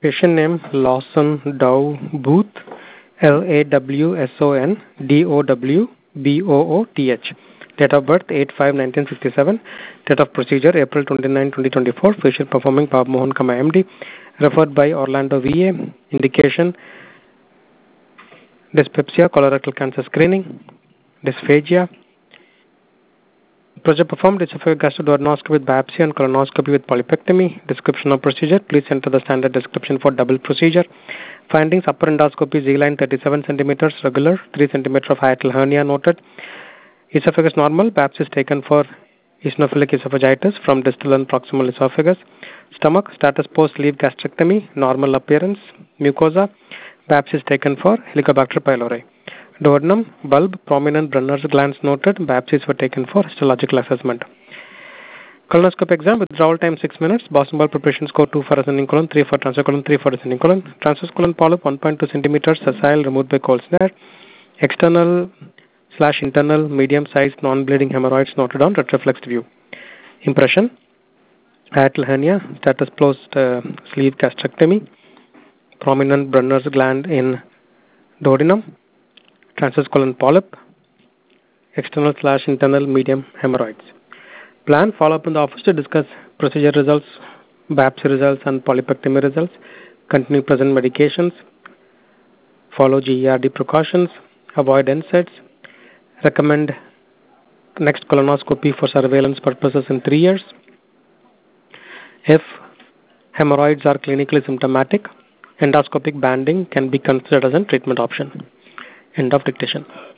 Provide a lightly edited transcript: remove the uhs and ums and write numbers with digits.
Patient name Lawson Dow Booth, LAWSON DOWBOOTH. Date of birth 8/5/1967. Date of procedure April 29, 2024. Patient performing Bob Mohan, MD. Referred by Orlando VA. Indication dyspepsia, colorectal cancer screening, dysphagia. Procedure performed esophagogastroscopy with biopsy and colonoscopy with polypectomy. Description of procedure. Please enter the standard description for double procedure. Findings: upper endoscopy Z-line 37 centimeters regular, 3 centimeters of hiatal hernia noted. Esophagus normal. Biopsy is taken for eosinophilic esophagitis from distal and proximal esophagus. Stomach status post sleeve gastrectomy, normal appearance. Mucosa. Biopsy is taken for Helicobacter pylori. Duodenum, bulb, prominent Brenner's glands noted. Biopsies were taken for histological assessment. Colonoscope exam. Withdrawal time 6 minutes. Boston bulb preparation score 2 for ascending colon, 3 for transverse colon, 3 for descending colon. Transverse colon polyp 1.2 centimeters, sessile, removed by cold snare. External/internal medium-sized non-bleeding hemorrhoids noted on retroflexed view. Impression: hiatal hernia, status post sleeve gastrectomy, prominent Brenner's gland in duodenum, transverse colon polyp, external/internal medium hemorrhoids. Plan: follow up in the office to discuss procedure results, biopsy results, and polypectomy results. Continue present medications. Follow GERD precautions. Avoid NSAIDs. Recommend next colonoscopy for surveillance purposes in 3 years. If hemorrhoids are clinically symptomatic, endoscopic banding can be considered as a treatment option. End of dictation.